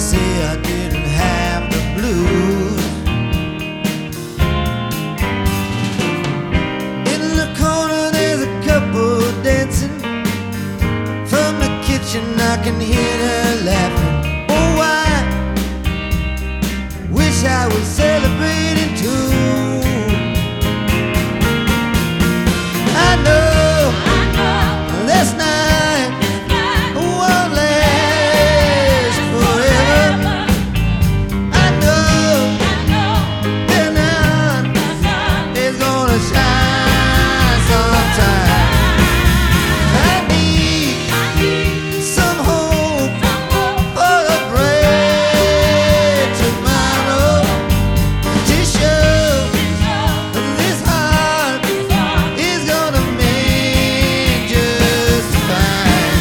say I didn't have the blues. In the corner there's a couple dancing. From the kitchen I can hear her laughing. Oh, I wish I was celebrating too. I know this night won't last forever. I know the sun is gonna shine sometime. I need some hope for a bright tomorrow to show this heart is gonna mend just fine.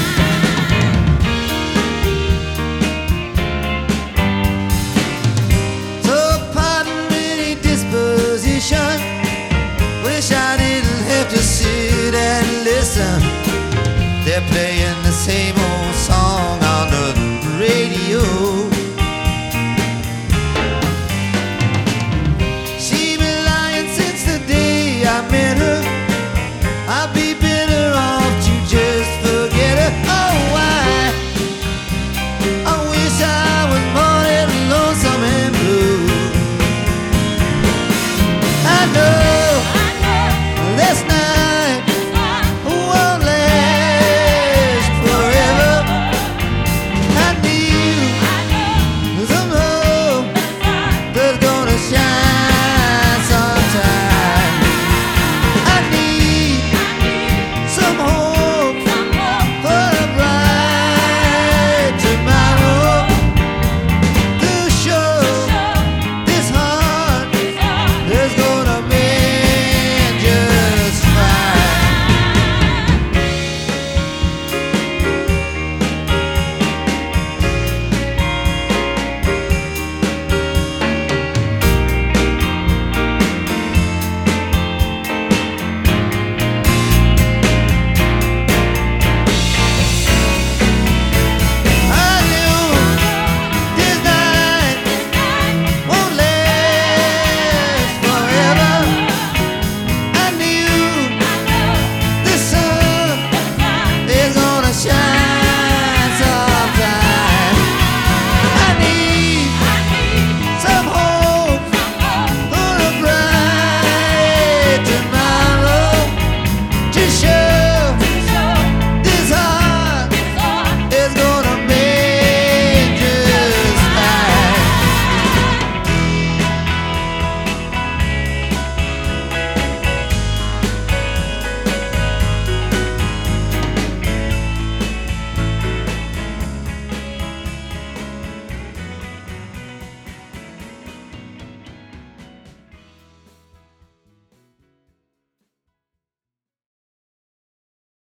So pardon any disposition. Wish I didn't have to sit and listen. They're playing the same old